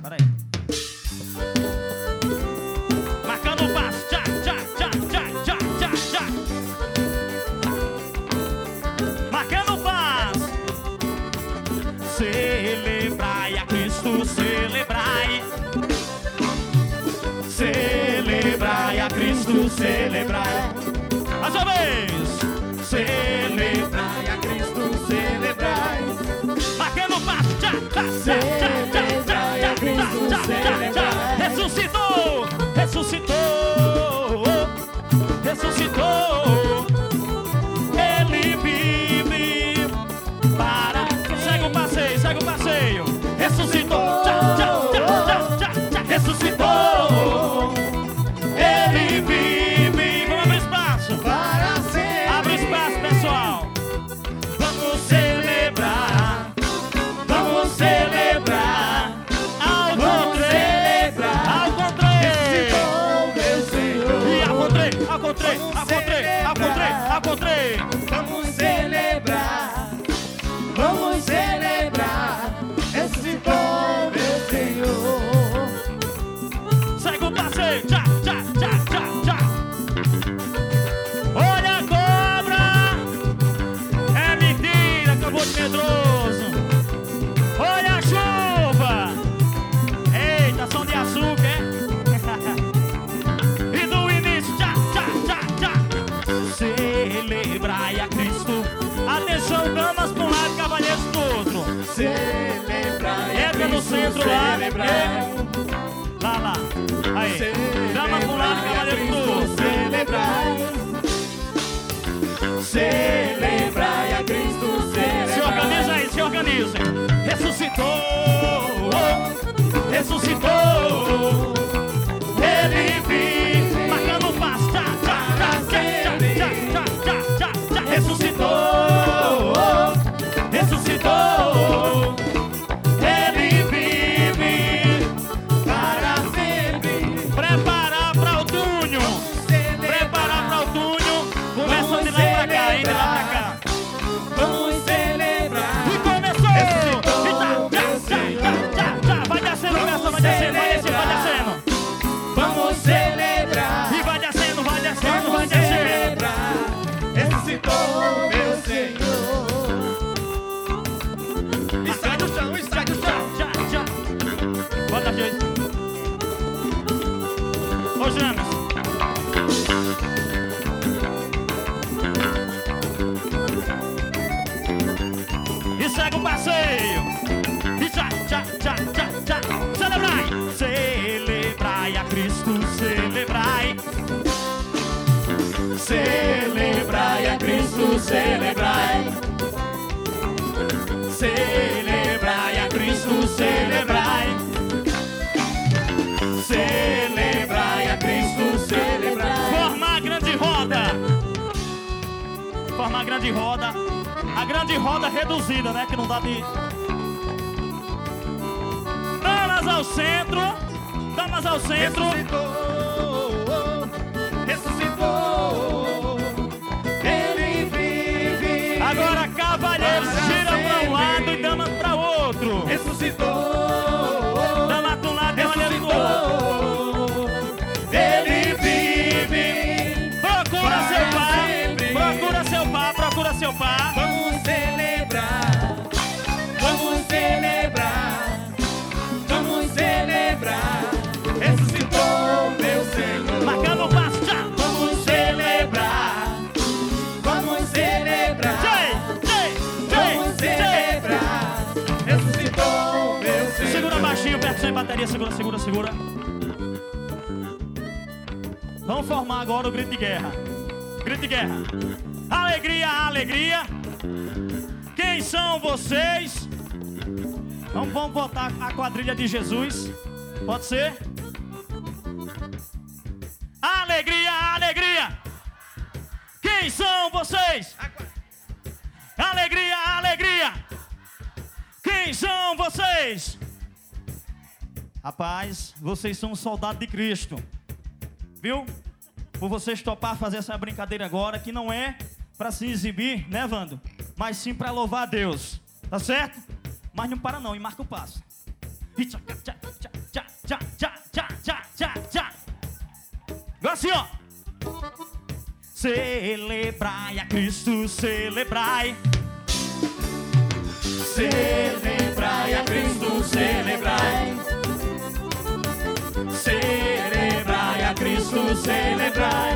Para aí. Marcando o passo. Tchá, tchá, tchá, tchá, tchá, tchá, tchá. Marcando o passo. Celebrai a Cristo, celebrai. Celebrai a Cristo, celebrai. Mais uma vez. Celebrai a Cristo, celebrai. Marcando o passo. Tchá, tchá, tchá, tchá, tchá, tchá, tchá, tchá, tchá. Ressuscitou, ressuscitou, ressuscitou. Ele vive para. Segue o passeio, segue o passeio. Ressuscitou, tchá, tchá, tchá, tchá, tchá, tchá. Ressuscitou. Ele vive. Vamos abrir espaço. Para sempre. Abre espaço, pessoal. Vamos celebrar. Vamos celebrar. Ao contrário. Ao contrário. Meu Senhor. E ao contrário, ao contrário, ao contrário, ao contrário, ao contrário. Vamos celebrar. Vamos celebrar. Ressuscitou, meu Senhor. Segue o passeio. Tchá, tchá, tchá, tchá, tchá. Olha a cobra. É mentira, acabou de medroso. Olha a chuva. Eita, som de açúcar, é? E do início. Tchá, tchá, tchá, tchá. Celebrai a Cristo. Atenção, damas para um lado, cavalheiros do outro. Celebrar. Entra no centro lá. Celebrar. Lá, lá. Aí. Dama para um lado, cavalheiro pro outro. Celebrar. Celebrai a Cristo, celebrai. Se organiza aí, se organiza. Ressuscitou. Ressuscitou. Ele vive. Marcando o passo. Tchá, tchá, tchá, tchá, tchá, tchá, tchá, tchá. Ressuscitou. Ressuscitou. Ele vive. Para sempre. Preparar para outono. Preparar para outono. Começando de lá pra cá, hein? De lá pra cá. Vamos celebrar. E começou! Ressuscitou, E meu Senhor. vai descendo, começa, vai descendo, vai descendo, vai descendo. Vamos celebrar. E vai descendo, vai descendo, vai Vamos descendo. celebrar. Ressuscitou, meu Senhor. Estraga o chão, estraga o chão. Tchá, tchá. Bota dois. Ô, James. E segue o passeio. E tchá, tchá, tchá, tchá, tchá. Celebrai. Celebrai a Cristo, celebrai. Celebrai a Cristo, celebrai. Celebrai a Cristo, celebrai. Celebrai a Cristo, celebrai. Formar a grande roda. Formar a grande roda. A grande roda reduzida, né? Que não dá de... Damas ao centro. Damas ao centro. Ressuscitou, ressuscitou. Ele vive. Agora cavalheiros gira para um lado e damas para outro. Ressuscitou. Dama para um lado e cavalheiro do outro. Ressuscitou. Ele vive. Procura Para seu par. sempre. Procura seu par. Procura seu par. Vamos celebrar. Vamos celebrar. Vamos celebrar. Ressuscitou, meu Senhor. Marcando o passo. Tchá. Vamos celebrar. Vamos celebrar. Vamos celebrar. Ressuscitou, meu Senhor. Segura baixinho, perto sem bateria. Segura, segura, segura. Vamos formar agora o grito de guerra. Grito de guerra. Alegria, alegria. Quem são vocês? Vamos botar a quadrilha de Jesus. Pode ser? Alegria, alegria. Quem são vocês? Alegria, alegria. Quem são vocês? Rapaz, vocês são um soldado de Cristo. Viu? Por vocês topar fazer essa brincadeira agora, que não é para se exibir, né, Vando? Mas sim para louvar a Deus. Tá certo? Mas não para não, e marca o passo. assim, ó. Celebrai a Cristo, celebrai. Celebrai a Cristo, celebrai. Celebrai a Cristo, celebrai.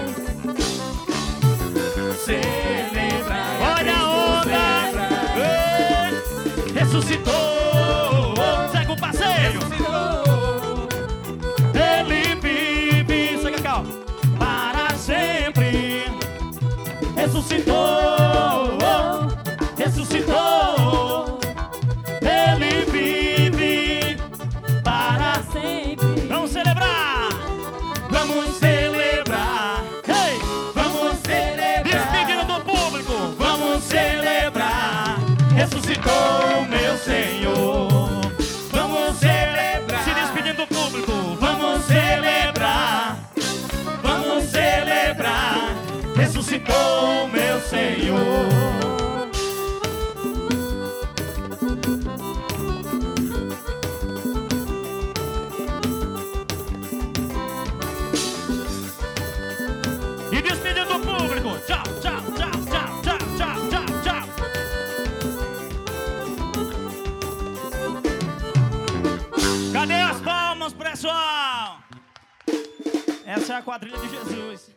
Celebrai a Olha a Cristo, onda! celebrai. Ressuscitou! Segue o passeio! Ele vive, segue cá, ó. Para sempre. Ressuscitou! Ressuscitou! Ele vive para Sempre. vamos celebrar! Vamos celebrar, Ei! vamos celebrar. Despedindo do público! Vamos celebrar, ressuscitou meu Senhor. Vamos celebrar, Se despedindo do público! vamos celebrar, vamos celebrar, ressuscitou meu Senhor. E despedindo do público! Tchau, tchau, tchau, tchau, tchau, tchau, tchau, tchau! Cadê as palmas, pessoal? Essa é a quadrilha de Jesus.